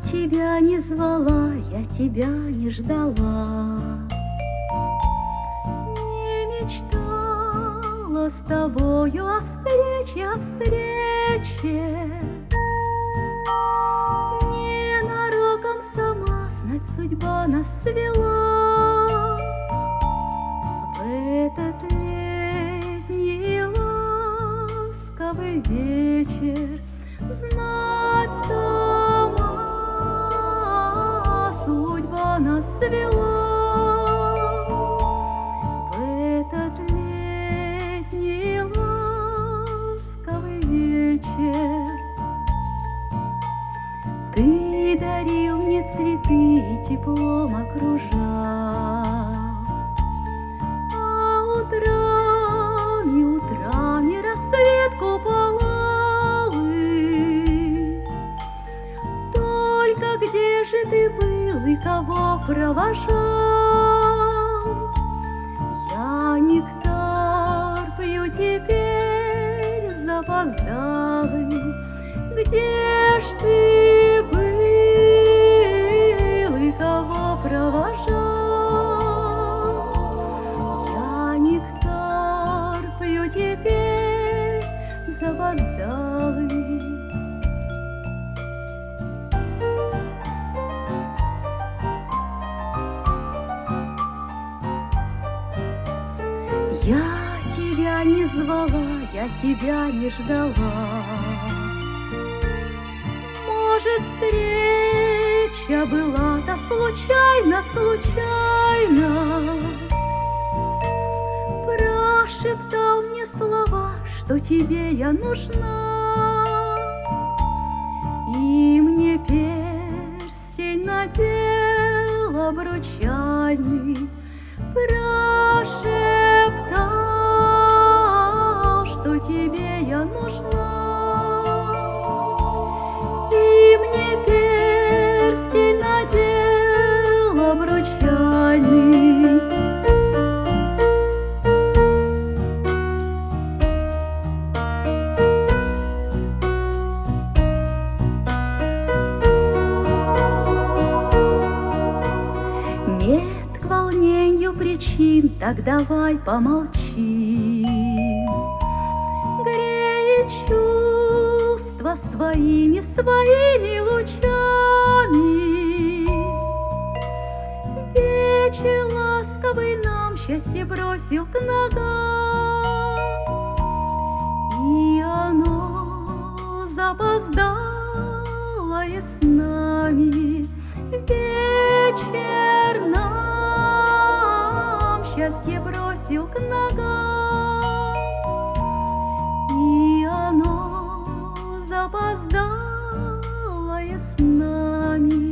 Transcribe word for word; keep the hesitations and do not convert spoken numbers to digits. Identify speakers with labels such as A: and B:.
A: тебя не звала, я тебя не ждала, не мечтала с тобою о встрече, о встрече. Ненароком сама, знать, судьба нас свела в этот летний ласковый вечер. Знать, сама судьба нас свела в этот летний ласковый вечер. Ты дарил мне цветы и теплом окружал, а утрами, утрами рассвет куполал. Только где же ты был и кого провожал? Я нектар пью теперь запоздалый. Где ж ты был и кого провожал? Я нектар пью теперь запоздалый. Я тебя не звала, я тебя не ждала. Может, встреча была-то случайно, случайно. Прошептал мне слова, что тебе я нужна, и мне перстень надел обручальный. Прошептал, что тебе я нужна, и мне перстень надел обручальный. Нет к волнению причин, так давай помолчим. Греет чувства своими, своими лучами. Вечер ласковый нам счастье бросил к ногам, и оно запоздалое с нами. Вечер нам счастье бросил к ногам, и оно запоздалое с нами.